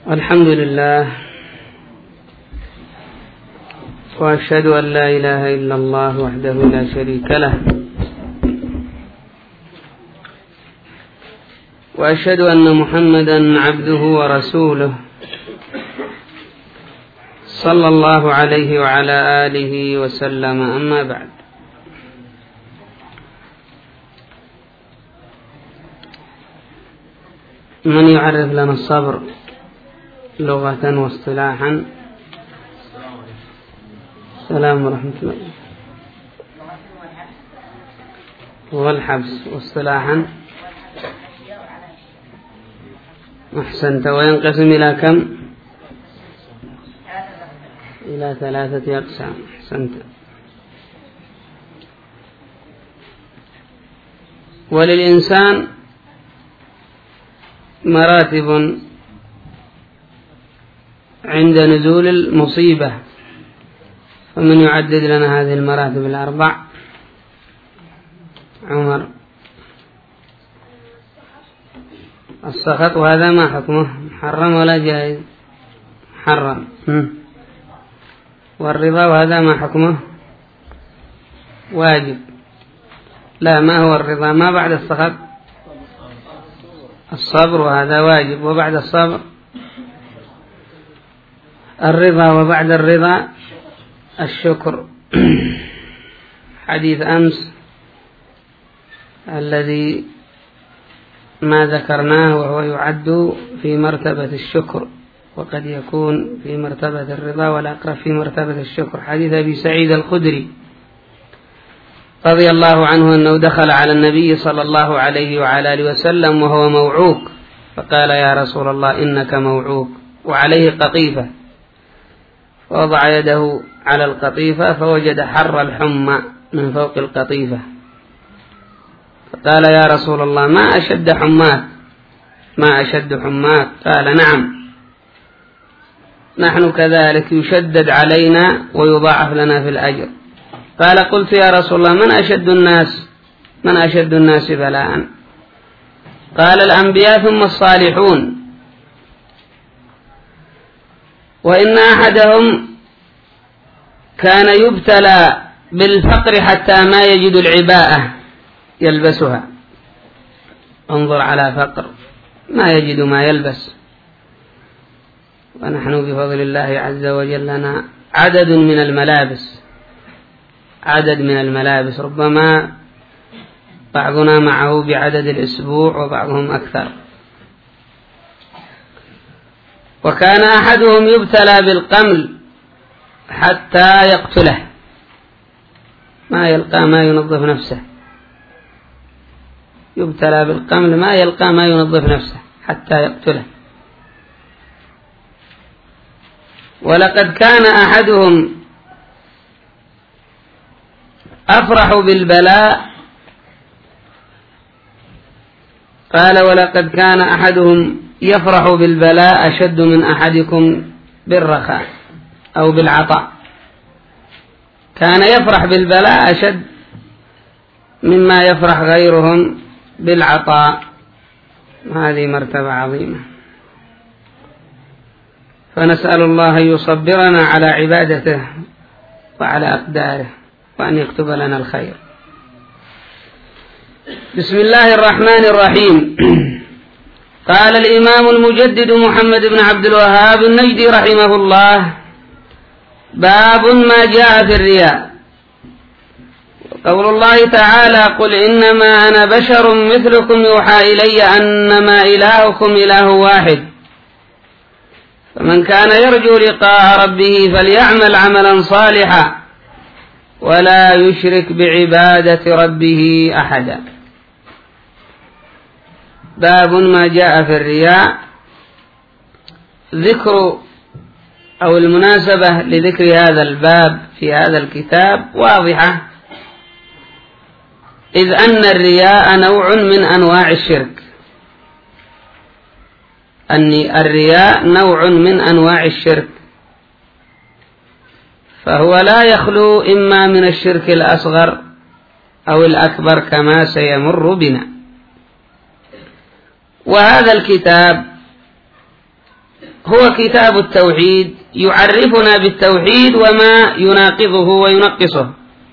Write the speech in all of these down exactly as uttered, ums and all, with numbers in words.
الحمد لله، وأشهد أن لا إله إلا الله وحده لا شريك له، وأشهد أن محمدا عبده ورسوله صلى الله عليه وعلى آله وسلم. أما بعد، من يعرف لنا الصبر لغة واصطلاحا؟ السلام ورحمة الله. والحبس واصطلاحا؟ أحسنت. وينقسم إلى كم؟ إلى ثلاثة أقسام. أحسنت. وللإنسان مراتب عند نزول المصيبة، فمن يعدد لنا هذه المراتب الأربع؟ عمر. السخط، وهذا ما حكمه؟ محرم ولا جائز؟ محرم. والرضا، وهذا ما حكمه؟ واجب. لا، ما هو الرضا؟ ما بعد السخط؟ الصبر، وهذا واجب. وبعد الصبر الرضا، وبعد الرضا الشكر. حديث أمس الذي ما ذكرناه وهو يعد في مرتبة الشكر، وقد يكون في مرتبة الرضا والأقرب في مرتبة الشكر. حديث أبي سعيد الخدري رضي الله عنه أنه دخل على النبي صلى الله عليه وعلى آله وسلم وهو موعوك، فقال: يا رسول الله إنك موعوك، وعليه قطيفة، فوضع يده على القطيفة فوجد حر الحمى من فوق القطيفة، فقال: يا رسول الله ما أشد حماك، ما أشد حماك. قال: نعم، نحن كذلك، يشدد علينا ويضاعف لنا في الأجر. قال: قلت يا رسول الله من أشد الناس من أشد الناس بلاء؟ قال: الأنبياء ثم الصالحون، وإن أحدهم كان يبتلى بالفقر حتى ما يجد العباءة يلبسها. انظر على فقر، ما يجد ما يلبس، ونحن بفضل الله عز وجل لنا عدد من الملابس، عدد من الملابس، ربما بعضنا معه بعدد الأسبوع وبعضهم أكثر. وكان أحدهم يبتلى بالقمل حتى يقتله، ما يلقى ما ينظف نفسه، يبتلى بالقمل ما يلقى ما ينظف نفسه حتى يقتله. ولقد كان أحدهم أفرح بالبلاء، قال: ولقد كان أحدهم يفرح بالبلاء أشد من أحدكم بالرخاء أو بالعطاء. كان يفرح بالبلاء أشد مما يفرح غيرهم بالعطاء. هذه مرتبة عظيمة، فنسأل الله أن يصبرنا على عبادته وعلى أقداره، وأن يكتب لنا الخير. بسم الله الرحمن الرحيم. قال الإمام المجدد محمد بن عبد الوهاب النجدي رحمه الله: باب ما جاء في الرياء. قول الله تعالى: قل إنما أنا بشر مثلكم يوحى إلي أنما إلهكم إله واحد، فمن كان يرجو لقاء ربه فليعمل عملا صالحا ولا يشرك بعبادة ربه أحدا. باب ما جاء في الرياء. ذكر أو المناسبة لذكر هذا الباب في هذا الكتاب واضحة، إذ أن الرياء نوع من أنواع الشرك، أن الرياء نوع من أنواع الشرك، فهو لا يخلو إما من الشرك الأصغر أو الأكبر كما سيمر بنا. وهذا الكتاب هو كتاب التوحيد يعرفنا بالتوحيد وما يناقضه وينقصه.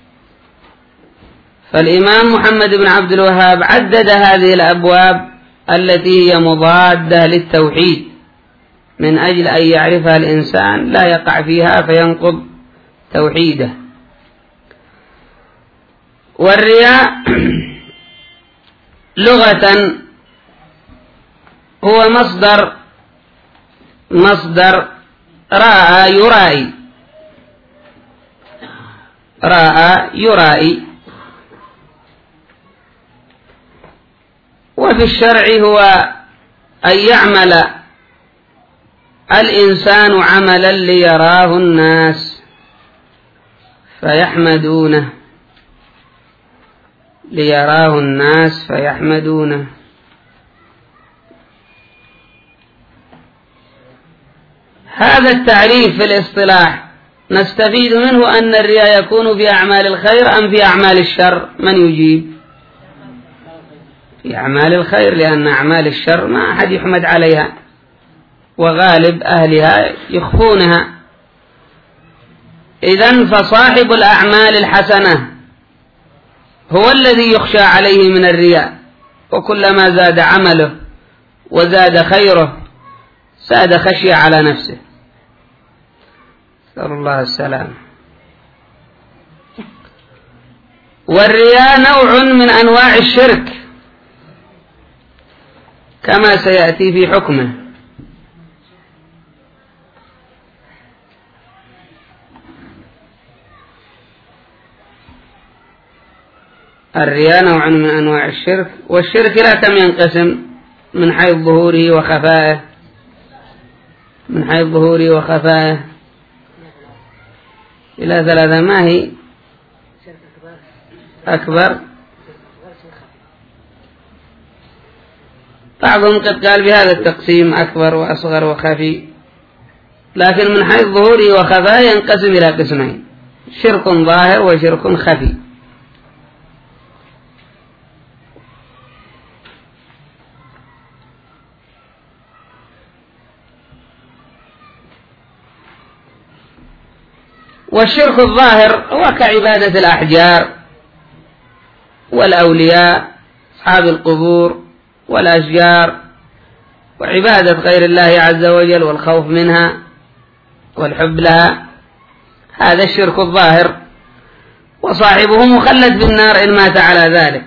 فالإمام محمد بن عبد الوهاب عدد هذه الأبواب التي هي مضادة للتوحيد من أجل أن يعرفها الإنسان لا يقع فيها فينقض توحيده. والرياء لغة هو مصدر مصدر راء يرائي، راء يرائي. وفي الشرع هو أن يعمل الإنسان عملا ليراه الناس فيحمدونه، ليراه الناس فيحمدونه. هذا التعريف في الاصطلاح نستفيد منه أن الرياء يكون في أعمال الخير أم في أعمال الشر؟ من يجيب؟ في أعمال الخير، لأن أعمال الشر ما أحد يحمد عليها وغالب أهلها يخفونها. إذن فصاحب الأعمال الحسنة هو الذي يخشى عليه من الرياء، وكلما زاد عمله وزاد خيره زاد خشية على نفسه. نسأل الله السلام. والرياء نوع من أنواع الشرك كما سيأتي في حكمه. الرياء نوع من أنواع الشرك، والشرك لا كم ينقسم من حيث ظهوره وخفائه، من حيث ظهوره وخفائه إلى ثلاثة. ما هي؟ أكبر، بعضهم قد قال بهذا التقسيم أكبر وأصغر وخفي، لكن من حيث ظهوره وخفائه ينقسم إلى قسمين: شرك ظاهر وشرك خفي. والشرك الظاهر هو كعبادة الأحجار والأولياء أصحاب القبور والأشجار، وعبادة غير الله عز وجل والخوف منها والحب لها. هذا الشرك الظاهر، وصاحبه مخلد في النار إن مات على ذلك.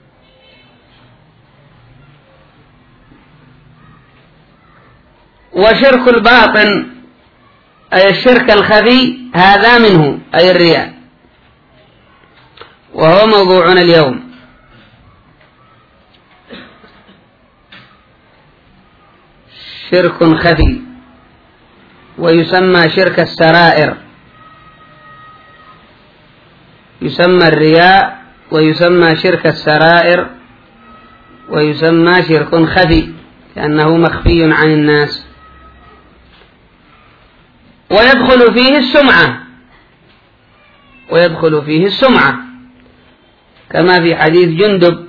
وشرك الباطن أي الشرك الخفي هذا منه أي الرياء، وهو موضوعنا اليوم. شرك خفي ويسمى شرك السرائر، يسمى الرياء ويسمى شرك السرائر ويسمى شرك خفي لأنه مخفي عن الناس. ويدخل فيه السمعة، ويدخل فيه السمعة كما في حديث جندب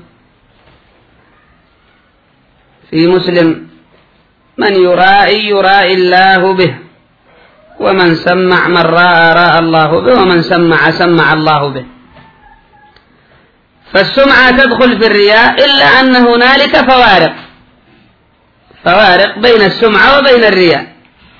في مسلم: من يرائي يرائي الله به، ومن سمع من راى راى الله به، ومن سمع سمع الله به. فالسمعة تدخل في الرياء، إلا أن هنالك فوارق فوارق بين السمعة وبين الرياء.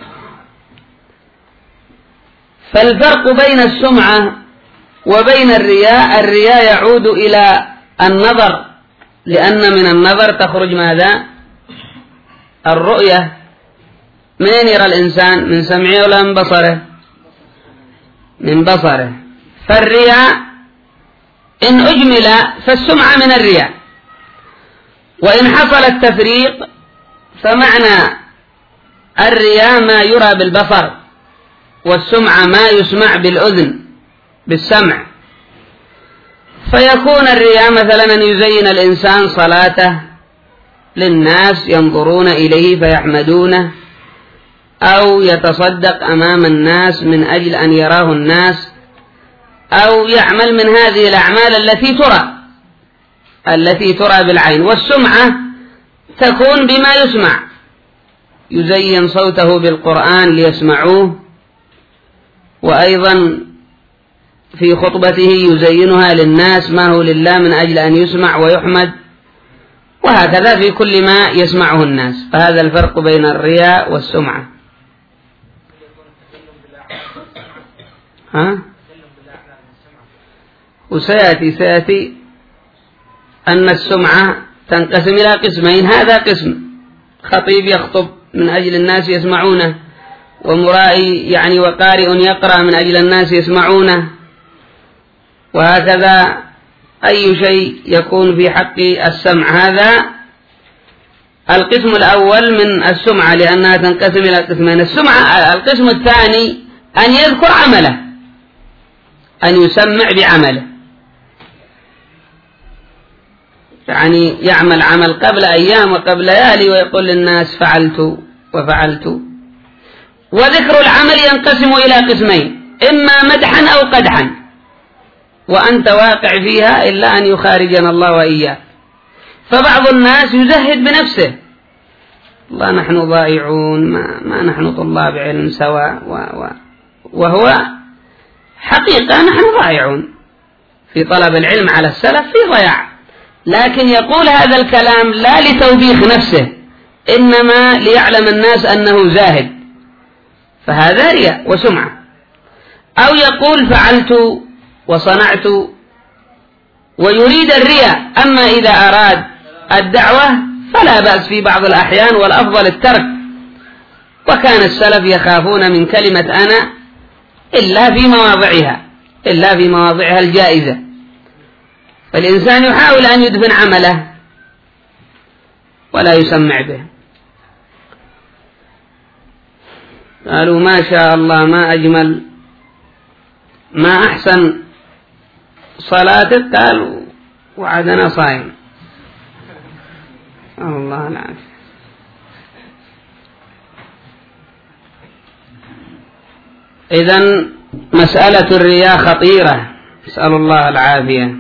فالفرق بين السمعة وبين الرياء: الرياء يعود إلى النظر، لأن من النظر تخرج ماذا؟ الرؤية. من يرى الإنسان؟ من سمعه ولا من بصره؟ من بصره. فالرياء إن أجمل فالسمعة من الرياء، وإن حصل التفريق فمعنى الرياء ما يرى بالبصر، والسمعة ما يسمع بالأذن بالسمع. فيكون الرياء مثلا أن يزين الإنسان صلاته للناس ينظرون إليه فيحمدونه، أو يتصدق أمام الناس من أجل أن يراه الناس، أو يعمل من هذه الأعمال التي ترى التي ترى بالعين. والسمعة تكون بما يسمع، يزين صوته بالقرآن ليسمعوه، وأيضا في خطبته يزينها للناس ما هو لله من أجل أن يسمع ويحمد، وهكذا في كل ما يسمعه الناس. فهذا الفرق بين الرياء والسمعة. ها؟ وسيأتي سيأتي أن السمعة تنقسم إلى قسمين. هذا قسم خطيب يخطب من أجل الناس يسمعونه، ومرائي يعني وقارئ يقرأ من أجل الناس يسمعونه، وهكذا أي شيء يكون في حق السمع. هذا القسم الأول من السمعة، لأنها تنقسم إلى قسمين. السمعة القسم الثاني أن يذكر عمله، أن يسمع بعمله، يعني يعمل عمل قبل أيام وقبل ليالي ويقول للناس فعلت وفعلت. وذكر العمل ينقسم إلى قسمين، إما مدحا أو قدحا، وأنت واقع فيها إلا أن يخارجنا الله وإياه. فبعض الناس يزهد بنفسه، الله نحن ضائعون، ما, ما نحن طلاب علم سواء، و و وهو حقيقة نحن ضائعون في طلب العلم على السلف في ضياع، لكن يقول هذا الكلام لا لتوبيخ نفسه، إنما ليعلم الناس أنه زاهد، فهذا رياء وسمعة. أو يقول فعلت وصنعت ويريد الرياء. أما إذا أراد الدعوة فلا بأس في بعض الأحيان، والأفضل الترك. وكان السلف يخافون من كلمة أنا إلا في مواضعها، إلا في مواضعها الجائزة. فالإنسان يحاول أن يدفن عمله ولا يسمع به. قالوا ما شاء الله ما أجمل ما أحسن صلاتك، قال وعدنا صائم. الله العافية. إذن مسألة الرياء خطيرة، نسأل الله العافية.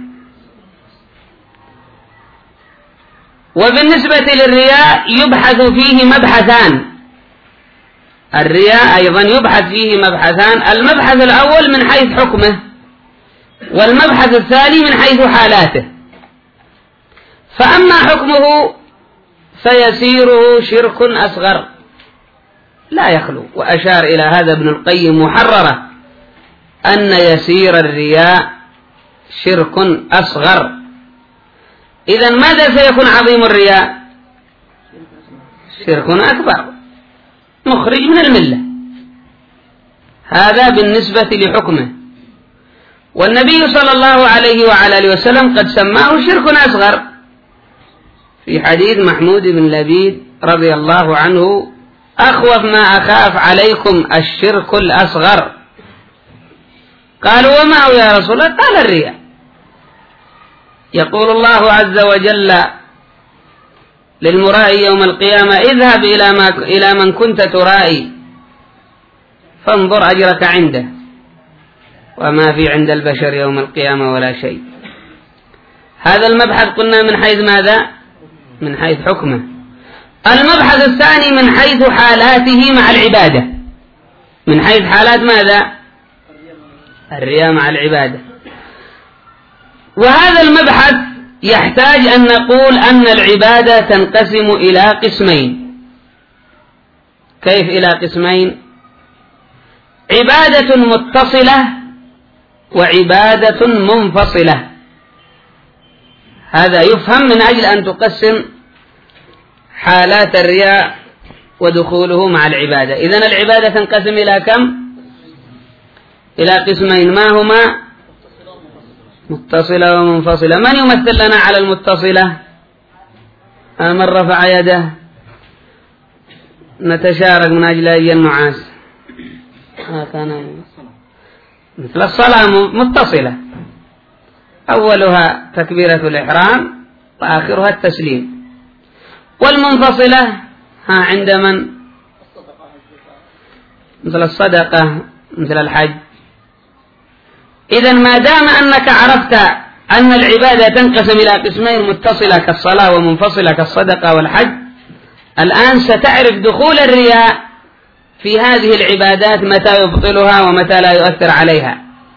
وبالنسبة للرياء يبحث فيه مبحثان. الرياء أيضا يبحث فيه مبحثان، المبحث الأول من حيث حكمه، والمبحث الثاني من حيث حالاته. فأما حكمه فيسيره شرك أصغر لا يخلو، وأشار إلى هذا ابن القيم محررة أن يسير الرياء شرك أصغر. إذن ماذا سيكون عظيم الرياء؟ شرك أكبر مخرج من الملة. هذا بالنسبة لحكمه. والنبي صلى الله عليه وعلى آله وسلم قد سماه شرك أصغر في حديث محمود بن لبيد رضي الله عنه: أخوف ما أخاف عليكم الشرك الأصغر. قالوا وما هو يا رسول الله؟ قال الرياء. يقول الله عز وجل للمرائي يوم القيامة: اذهب إلى, ما إلى من كنت ترائي فانظر أجرك عنده، وما في عند البشر يوم القيامة ولا شيء. هذا المبحث قلنا من حيث ماذا؟ من حيث حكمه. المبحث الثاني من حيث حالاته مع العبادة، من حيث حالات ماذا؟ الرياء مع العبادة. وهذا المبحث يحتاج أن نقول أن العبادة تنقسم إلى قسمين. كيف إلى قسمين؟ عبادة متصلة وعبادة منفصلة. هذا يفهم من أجل أن تقسم حالات الرياء ودخوله مع العبادة. إذن العبادة تنقسم إلى كم؟ إلى قسمين. ما هما؟ متصلة ومنفصلة. من يمثل لنا على المتصلة؟ من رفع يده؟ نتشارك من أجل أي النعاس. مثل الصلاة متصلة، أولها تكبيرة الإحرام وآخرها التسليم. والمنفصلة ها عند من؟ مثل الصدقة، مثل الحج. إذن ما دام أنك عرفت أن العبادة تنقسم إلى قسمين: متصلة كالصلاة ومنفصلة كالصدقة والحج، الآن ستعرف دخول الرياء في هذه العبادات متى يبطلها ومتى لا يؤثر عليها.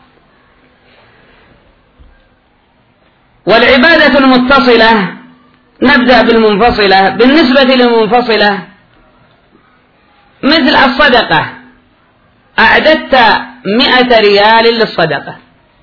والعبادة المتصلة، نبدأ بالمنفصلة. بالنسبة للمنفصلة مثل الصدقة، أعددت مئة ريال للصدقة،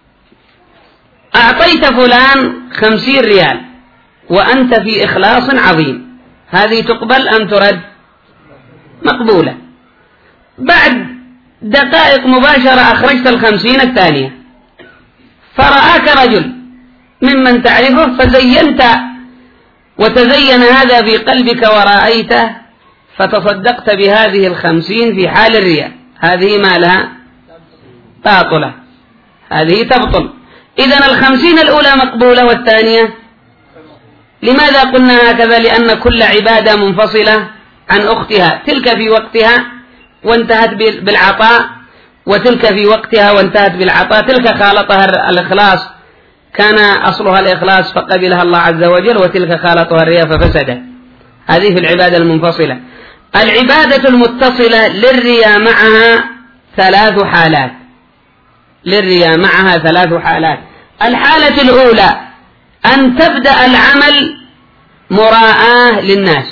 أعطيت فلان خمسين ريال وأنت في إخلاص عظيم، هذه تقبل أم ترد؟ مقبولة. بعد دقائق مباشرة أخرجت الخمسين الثانية، فرآك رجل ممن تعرفه فزينت وتزين هذا في قلبك ورأيته، فتصدقت بهذه الخمسين في حال الرياء، هذه ما لها باطلة، هذه تبطل. إذن الخمسين الأولى مقبولة والثانية. لماذا قلنا هكذا؟ لأن كل عبادة منفصلة عن أختها، تلك في وقتها وانتهت بالعطاء، وتلك في وقتها وانتهت بالعطاء. تلك خالطها الإخلاص، كان أصلها الإخلاص فقبلها الله عز وجل، وتلك خالطها الرياء ففسدت. هذه في العبادة المنفصلة. العبادة المتصلة للرياء معها ثلاث حالات، للرياء معها ثلاث حالات. الحالة الأولى أن تبدأ العمل مراءة للناس،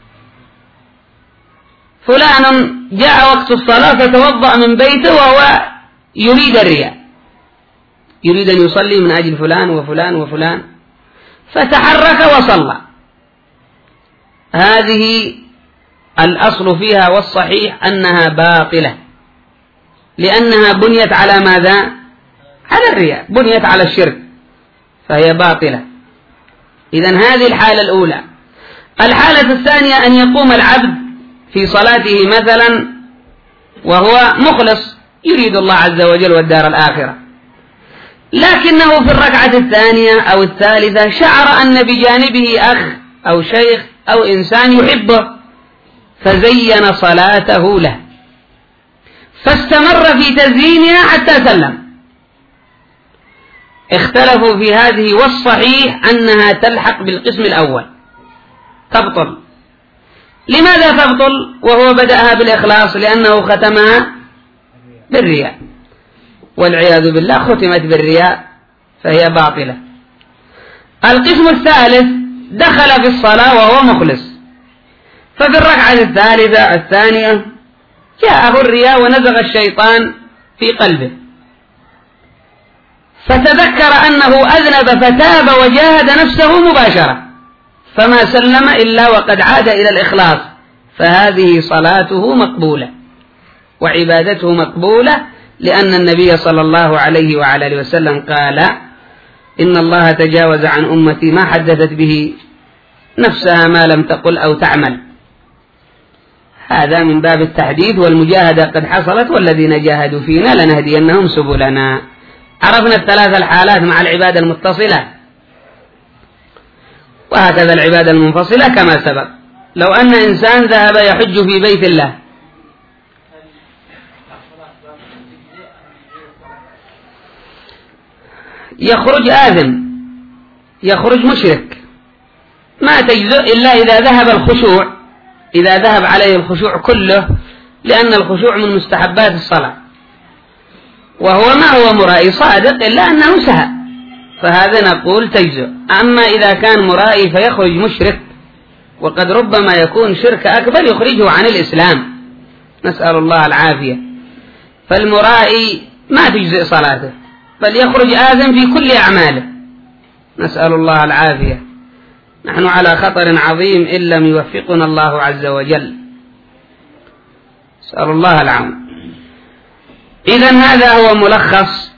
فلان جاء وقت الصلاة فتوضأ من بيته وهو يريد الرياء، يريد أن يصلي من أجل فلان وفلان وفلان، فتحرك وصلى. هذه الأصل فيها والصحيح أنها باطلة، لأنها بنيت على ماذا؟ على الرياء، بنيت على الشرك، فهي باطلة. إذن هذه الحالة الأولى. الحالة الثانية أن يقوم العبد في صلاته مثلا وهو مخلص، يريد الله عز وجل والدار الآخرة، لكنه في الركعة الثانية أو الثالثة شعر أن بجانبه أخ أو شيخ أو إنسان يحبه، فزين صلاته له، فاستمر في تزيينها حتى سلم. اختلفوا في هذه، والصحيح أنها تلحق بالقسم الأول، تبطل. لماذا تبطل وهو بدأها بالإخلاص؟ لأنه ختمها بالرياء، والعياذ بالله ختمت بالرياء فهي باطلة. القسم الثالث دخل في الصلاة وهو مخلص، ففي الركعة الثالثة الثانية جاءه الرياء ونزغ الشيطان في قلبه، فتذكر أنه أذنب فتاب وجاهد نفسه مباشرة، فما سلم إلا وقد عاد إلى الإخلاص، فهذه صلاته مقبولة وعبادته مقبولة، لأن النبي صلى الله عليه وعلى آله وسلم قال: إن الله تجاوز عن أمتي ما حدثت به نفسها ما لم تقل أو تعمل. هذا من باب التحديث، والمجاهدة قد حصلت، والذين جاهدوا فينا لنهدينهم سبلنا. عرفنا الثلاث الحالات مع العبادة المتصلة، وهكذا العبادة المنفصلة كما سبق. لو أن إنسان ذهب يحج في بيت الله، يخرج آثم، يخرج مشرك، ما تجزئ إلا إذا ذهب الخشوع، إذا ذهب عليه الخشوع كله، لأن الخشوع من مستحبات الصلاة، وهو ما هو مرائي صادق إلا أنه سهى، فهذا نقول تجزئ. أما إذا كان مرائي فيخرج مشرك، وقد ربما يكون شرك أكبر يخرجه عن الإسلام، نسأل الله العافية، فالمرائي ما تجزئ صلاته، بل يخرج آثم في كل أعماله، نسأل الله العافية. نحن على خطر عظيم إن لم يوفقنا الله عز وجل، نسأل الله العون. إذن هذا هو ملخص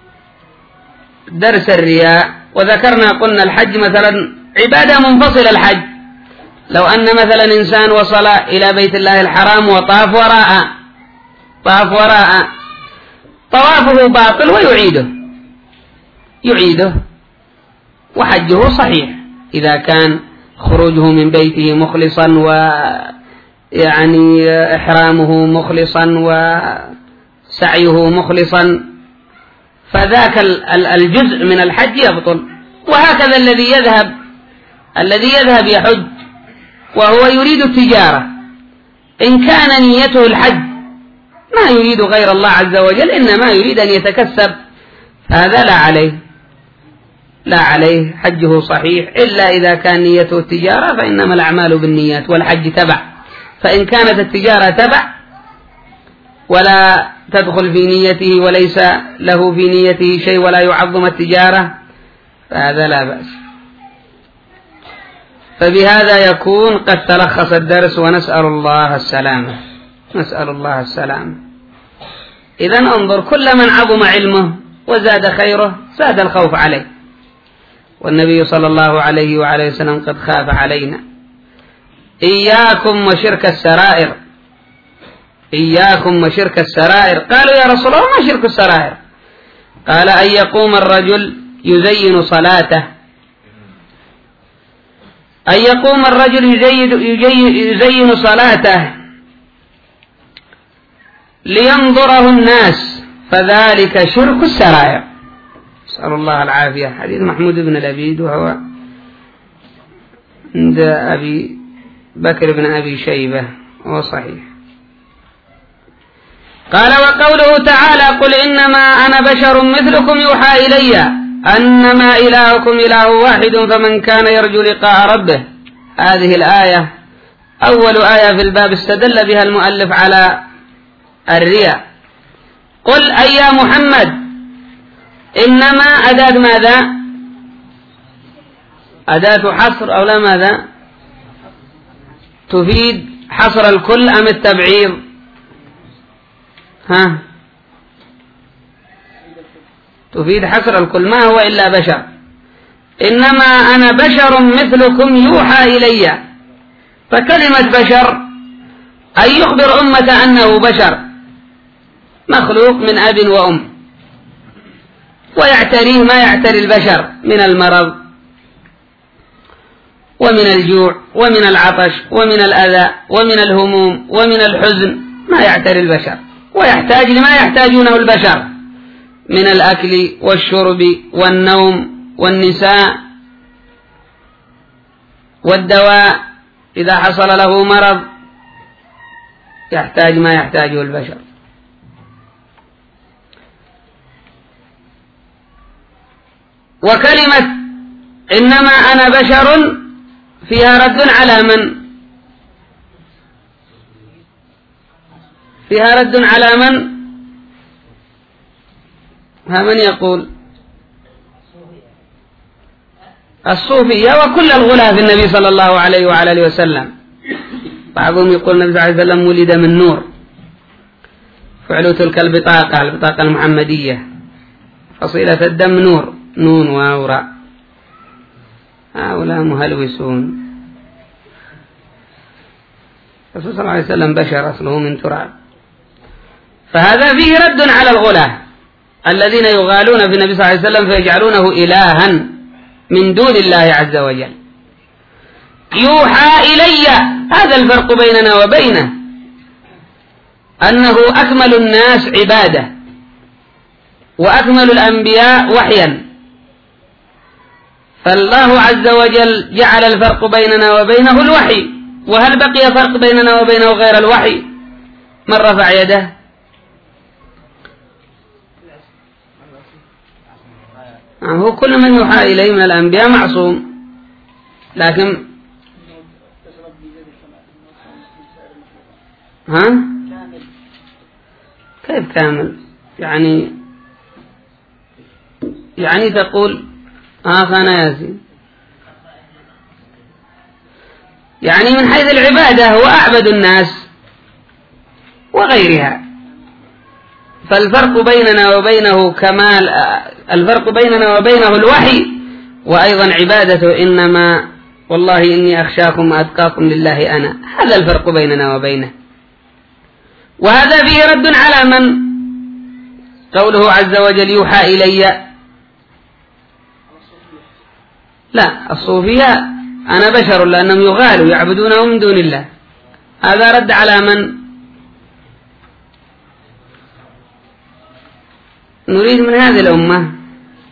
درس الرياء. وذكرنا قلنا الحج مثلا عبادة منفصلة. الحج لو أن مثلا إنسان وصل إلى بيت الله الحرام وطاف وراء طاف وراء طوافه باطل ويعيده يعيده وحجه صحيح إذا كان خروجه من بيته مخلصا، ويعني إحرامه مخلصا، وسعيه مخلصا، فذاك الجزء من الحج يبطل. وهكذا الذي يذهب الذي يذهب يحج وهو يريد التجارة، إن كان نيته الحج ما يريد غير الله عز وجل، إنما يريد أن يتكسب، هذا لا عليه لا عليه حجه صحيح، إلا إذا كان نيته التجارة، فإنما الأعمال بالنيات والحج تبع. فإن كانت التجارة تبع ولا تدخل في نيته وليس له في نيته شيء ولا يعظم التجارة فهذا لا بأس. فبهذا يكون قد تلخص الدرس، ونسأل الله السلامة نسأل الله السلامة. إذن انظر، كل من عظم علمه وزاد خيره زاد الخوف عليه، والنبي صلى الله عليه وعليه وسلم قد خاف علينا. إياكم وشرك السرائر إياكم وشرك السرائر. قالوا يا رسول الله ما شرك السرائر؟ قال أن يقوم الرجل يزين صلاته أن يقوم الرجل يزين صلاته لينظره الناس، فذلك شرك السرائر. نسأل الله العافية. حديث محمود بن لبيد، وهو عند أبي بكر بن أبي شيبة، وهو صحيح. قال وقوله تعالى قل إنما أنا بشر مثلكم يوحى إلي أنما إلهكم إله واحد فمن كان يرجو لقاء ربه. هذه الآية أول آية في الباب استدل بها المؤلف على الرياء. قل أي يا محمد، إنما أداة ماذا؟ أداة حصر أو لا ماذا؟ تفيد حصر الكل أم التبعيض؟ ها؟ تفيد حصر الكل، ما هو إلا بشر. إنما أنا بشر مثلكم يوحى إلي، فكلمة بشر أن يخبر أمة أنه بشر مخلوق من أب وأم، ويعتريه ما يعتري البشر من المرض ومن الجوع ومن العطش ومن الأذى ومن الهموم ومن الحزن، ما يعتري البشر، ويحتاج لما يحتاجونه البشر من الأكل والشرب والنوم والنساء والدواء. إذا حصل له مرض يحتاج ما يحتاجه البشر. وكلمة إنما أنا بشر فيها رد على من؟ فيها رد على من؟ ها من يقول؟ الصوفية وكل الغلاة في النبي صلى الله عليه وعلى آله وسلم. بعضهم يقول النبي صلى الله عليه وسلم ولد من نور، فعلوا تلك البطاقة البطاقة المحمدية، فصيلة الدم نور، نون واو راء. هؤلاء مهلوسون. الرسول صلى الله عليه وسلم بشر أصله من تراب. فهذا فيه رد على الغلاة الذين يغالون في النبي صلى الله عليه وسلم فيجعلونه إلها من دون الله عز وجل. يوحى إلي، هذا الفرق بيننا وبينه، أنه أكمل الناس عبادة وأكمل الأنبياء وحيا، فالله عز وجل جعل الفرق بيننا وبينه الوحي. وهل بقي فرق بيننا وبينه غير الوحي؟ من رفع يده؟ هو كل من يوحى إليه من الأنبياء معصوم، لكن ها كيف كامل؟ يعني يعني تقول آه خانا ياسين، يعني من حيث العبادة هو أعبد الناس وغيرها. فالفرق بيننا وبينه كمال، الفرق بيننا وبينه الوحي، وأيضا عبادته. إنما والله إني أخشاكم وأتقاكم لله أنا، هذا الفرق بيننا وبينه. وهذا فيه رد على من؟ قوله عز وجل يوحى إلي. لا، الصوفية أنا بشر، لأنهم يغالوا يعبدونه من دون الله. هذا رد على من؟ نريد من هذه الأمة،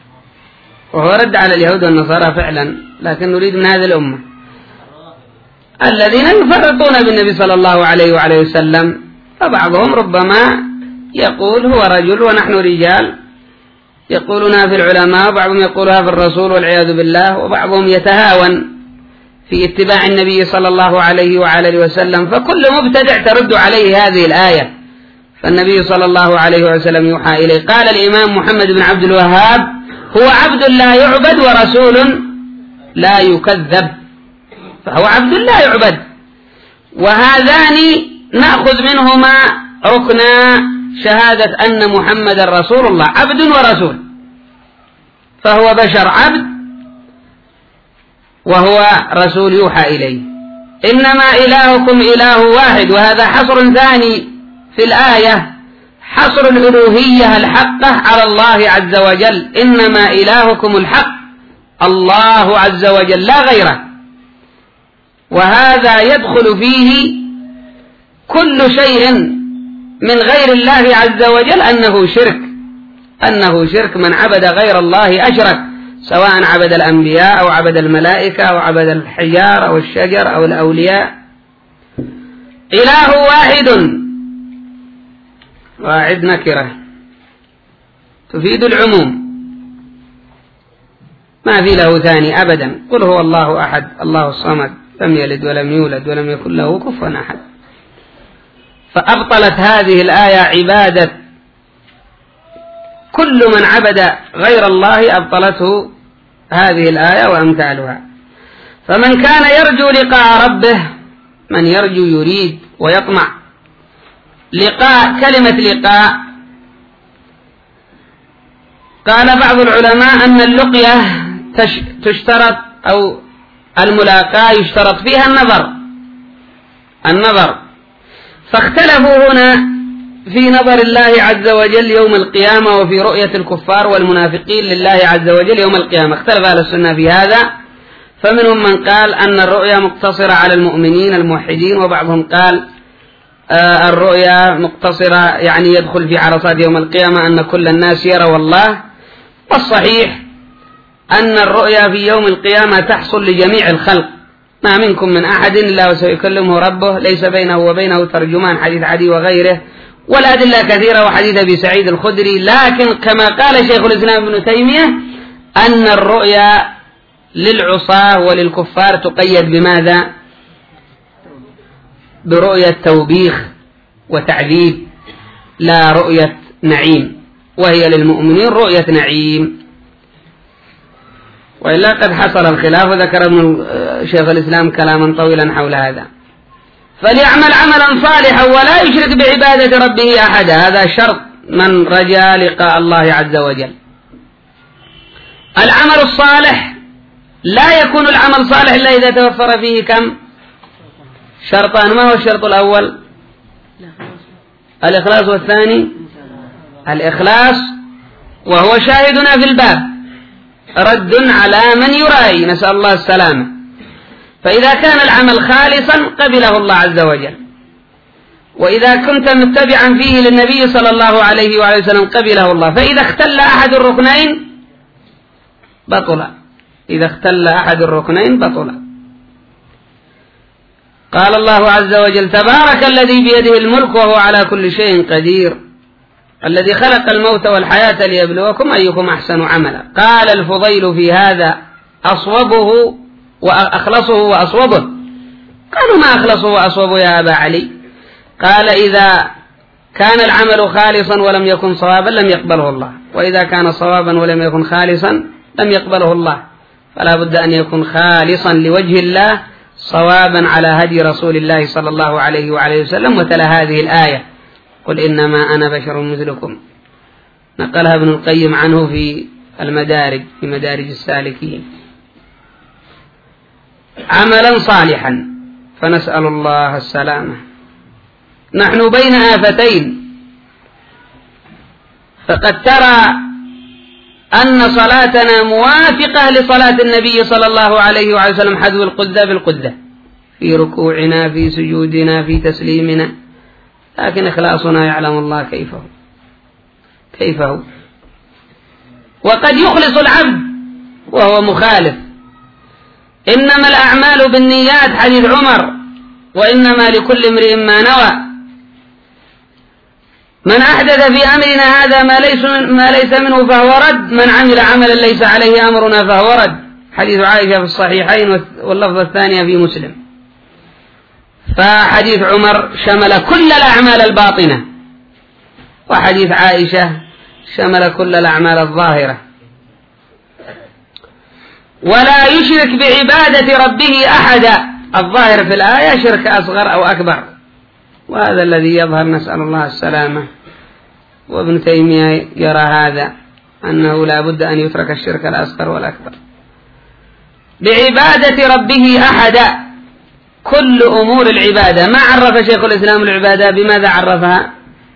وهو رد على اليهود والنصارى فعلا، لكن نريد من هذه الأمة الذين يفرطون بالنبي صلى الله عليه وعليه وسلم، فبعضهم ربما يقول هو رجل ونحن رجال، يقولونها في العلماء، وبعضهم يقولها في الرسول والعياذ بالله، وبعضهم يتهاون في اتباع النبي صلى الله عليه وعليه وسلم، فكل مبتدع ترد عليه هذه الآية. فالنبي صلى الله عليه وسلم يوحى إليه. قال الإمام محمد بن عبد الوهاب: هو عبد لا يعبد ورسول لا يكذب، فهو عبد لا يعبد. وهذان نأخذ منهما ركن شهادة أن محمد رسول الله، عبد ورسول، فهو بشر عبد وهو رسول يوحى إليه. إنما إلهكم إله واحد، وهذا حصر ثاني في الآية، حصر الألوهية الحقة على الله عز وجل. إنما إلهكم الحق الله عز وجل لا غيره، وهذا يدخل فيه كل شيء من غير الله عز وجل أنه شرك، أنه شرك. من عبد غير الله أشرك، سواء عبد الأنبياء أو عبد الملائكة أو عبد الحجار أو الشجر أو الأولياء. إله واحد، واحد نكرة تفيد العموم، ما في له ثاني أبدا. قل هو الله أحد الله الصمد لم يلد ولم يولد ولم يكن له كفوا أحد. فأبطلت هذه الآية عبادة كل من عبد غير الله، أبطلته هذه الآية وأمثالها. فمن كان يرجو لقاء ربه، من يرجو يريد ويطمع. لقاء، كلمة لقاء، قال بعض العلماء أن اللقية تشترط أو الملاقاة يشترط فيها النظر النظر فاختلفوا هنا في نظر الله عز وجل يوم القيامة، وفي رؤية الكفار والمنافقين لله عز وجل يوم القيامة. اختلف أهل السنة في هذا، فمنهم من قال أن الرؤية مقتصرة على المؤمنين الموحدين، وبعضهم قال آه الرؤية مقتصرة يعني يدخل في عرصات يوم القيامة أن كل الناس يروا الله. والصحيح أن الرؤيا في يوم القيامة تحصل لجميع الخلق، ما منكم من أحد إلا وسيكلمه ربه ليس بينه وبينه ترجمان، حديث عدي وغيره، والأدلة كثيرة، وحديث أبي سعيد الخدري. لكن كما قال شيخ الإسلام ابن تيمية أن الرؤيا للعصاة وللكفار تقيد بماذا؟ برؤية توبيخ وتعذيب، لا رؤية نعيم، وهي للمؤمنين رؤية نعيم. وإلا قد حصل الخلاف، وذكر ابن شيخ الإسلام كلاما طويلا حول هذا. فليعمل عملا صالحا ولا يشرك بعبادة ربه أحدا، هذا شرط من رجا لقاء الله عز وجل. العمل الصالح لا يكون العمل صالح إلا إذا توفر فيه كم شرطان. ما هو الشرط الأول؟ الإخلاص، والثاني الإخلاص، وهو شاهدنا في الباب، رد على من يرائي، نسأل الله السلامة. فإذا كان العمل خالصا قبله الله عز وجل، وإذا كنت متبعا فيه للنبي صلى الله عليه وعليه وسلم قبله الله. فإذا اختل أحد الركنين بطل، إذا اختل أحد الركنين بطل. قال الله عز وجل: تبارك الذي بيده الملك وهو على كل شيء قدير، الذي خلق الموت والحياة ليبلوكم أيكم أحسن عملا. قال الفضيل في هذا: أصوبه وأخلصه وأصوبه. قالوا: ما أخلصه وأصوبه يا أبا علي؟ قال: إذا كان العمل خالصا ولم يكن صوابا لم يقبله الله، وإذا كان صوابا ولم يكن خالصا لم يقبله الله، فلا بد أن يكون خالصا لوجه الله صوابا على هدي رسول الله صلى الله عليه وعليه وسلم. وتلا هذه الآية: قل إنما أنا بشر مثلكم، نقلها ابن القيم عنه في المدارج، في مدارج السالكين. عملا صالحا، فنسأل الله السلامة. نحن بين آفتين، فقد ترى أن صلاتنا موافقة لصلاة النبي صلى الله عليه وعليه وسلم حذو القدة بالقدة، في ركوعنا، في سجودنا، في تسليمنا، لكن إخلاصنا يعلم الله كيفه كيفه وقد يخلص العبد وهو مخالف. إنما الأعمال بالنيات حديث عمر، وإنما لكل امرئ ما نوى. من أحدث في أمرنا هذا ما ليس, ما ليس منه فهو رد، من عمل عملا ليس عليه أمرنا فهو رد. حديث عائشة في الصحيحين واللفظ الثانية في مسلم. فحديث عمر شمل كل الأعمال الباطنة، وحديث عائشة شمل كل الأعمال الظاهرة. ولا يشرك بعبادة ربه أحدا، الظاهر في الآية شرك أصغر أو أكبر، وهذا الذي يظهر، نسأل الله السلامة. وابن تيمية يرى هذا، أنه لا بد أن يترك الشرك الأصغر والأكبر. بعبادة ربه أحدا، كل أمور العبادة. ما عرف شيخ الإسلام العبادة؟ بماذا عرفها؟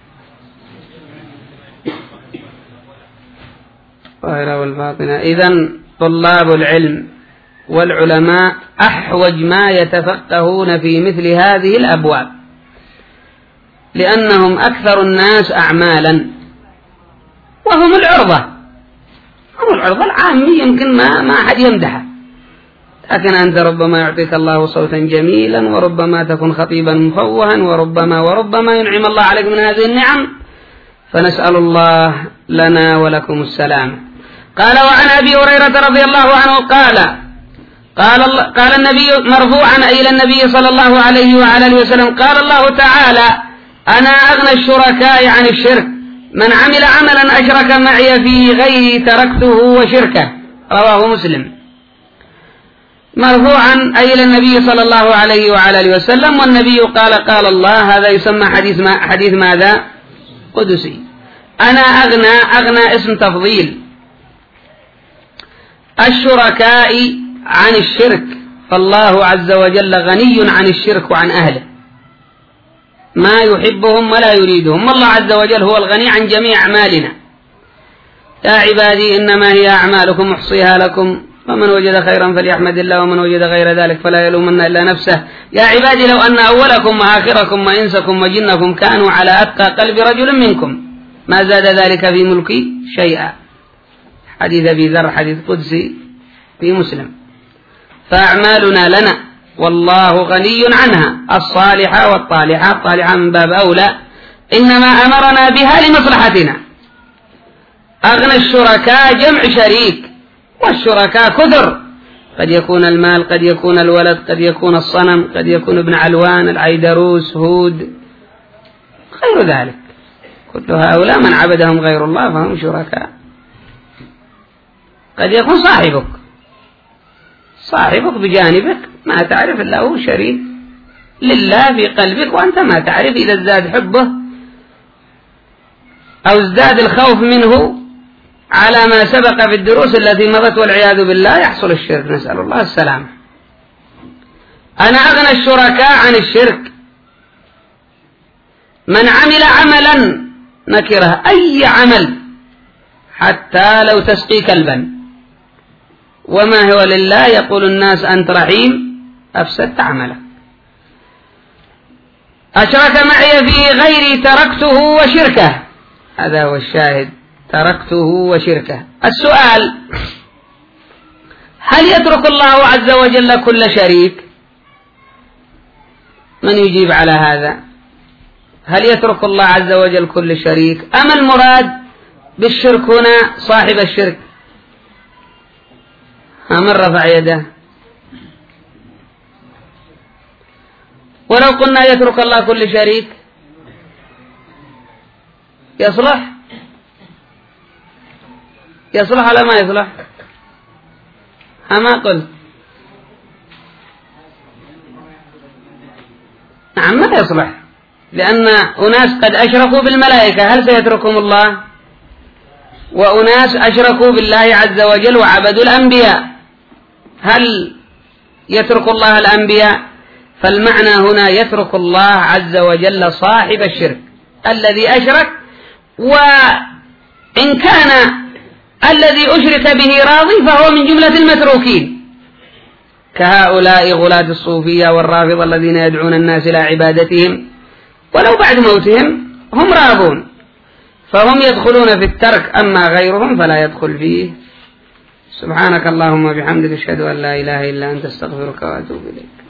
الظاهرة والباطنة. إذن طلاب العلم والعلماء أحوج ما يتفقهون في مثل هذه الأبواب، لأنهم أكثر الناس أعمالا، وهم العرضة، هم العرضة العامية، يمكن ما ما أحد يمدحه، لكن أنت ربما يعطيك الله صوتا جميلا، وربما تكون خطيبا مفوها، وربما وربما ينعم الله عليك من هذه النعم، فنسأل الله لنا ولكم السلام. قال: وعن أبي هريرة رضي الله عنه قال قال, قال النبي مرفوعا إلى النبي صلى الله عليه وعلى اله وسلم: قال الله تعالى: أنا أغنى الشركاء عن الشرك، من عمل عملا أشرك معي فيه غيري تركته وشركه. رواه مسلم. مرفوعا أي إلى النبي صلى الله عليه وعلى اله وسلم، والنبي قال قال الله، هذا يسمى حديث ما حديث ماذا؟ قدسي. أنا أغنى، أغنى اسم تفضيل، الشركاء عن الشرك، فالله عز وجل غني عن الشرك وعن أهله، ما يحبهم ولا يريدهم، والله عز وجل هو الغني عن جميع أعمالنا. يا عبادي إنما هي أعمالكم أحصيها لكم، فمن وجد خيرا فليحمد الله، ومن وجد غير ذلك فلا يلومن إلا نفسه. يا عبادي لو أن أولكم وآخركم وإنسكم وجنكم كانوا على أتقى قلب رجل منكم ما زاد ذلك في ملكي شيئا. حديث أبي ذر، حديث قدسي في مسلم. فأعمالنا لنا والله غني عنها، الصالحة والطالحة، الطالحة من باب أولى، إنما أمرنا بها لمصلحتنا. أغنى الشركاء جمع شريك، والشركاء كثر، قد يكون المال، قد يكون الولد، قد يكون الصنم، قد يكون ابن علوان، العيدروس، هود، غير ذلك، كل هؤلاء من عبدهم غير الله فهم شركاء. قد يكون صاحبك صاحبك بجانبك ما تعرف إلا هو شريك لله في قلبك، وأنت ما تعرف، إذا ازداد حبه أو ازداد الخوف منه على ما سبق في الدروس التي مضت والعياذ بالله يحصل الشرك، نسأل الله السلامة. أنا أغنى الشركاء عن الشرك، من عمل عملا نكره، أي عمل، حتى لو تسقي كلبا، وما هو لله، يقول الناس أنت رحيم، أفسدت عمله. أشرك معي في غيري تركته وشركه، هذا هو الشاهد، تركته وشركه. السؤال: هل يترك الله عز وجل كل شريك؟ من يجيب على هذا؟ هل يترك الله عز وجل كل شريك، أم المراد بالشرك هنا صاحب الشرك؟ من رفع يده؟ ولو قلنا يترك الله كل شريك يصلح؟ يصلح ولا ما يصلح؟ أما قل نعم ما يصلح، لأن أناس قد أشركوا بالملائكة، هل سيتركهم الله؟ وأناس أشركوا بالله عز وجل وعبدوا الأنبياء، هل يترك الله الأنبياء؟ فالمعنى هنا يترك الله عز وجل صاحب الشرك الذي أشرك، وإن كان الذي أشرك به راضي فهو من جملة المتروكين، كهؤلاء غلاة الصوفية والرافضة الذين يدعون الناس إلى عبادتهم ولو بعد موتهم هم راضون، فهم يدخلون في الترك، أما غيرهم فلا يدخل فيه. سبحانك اللهم وبحمدك أشهد أن لا إله إلا أنت، استغفرك وأتوب إليك.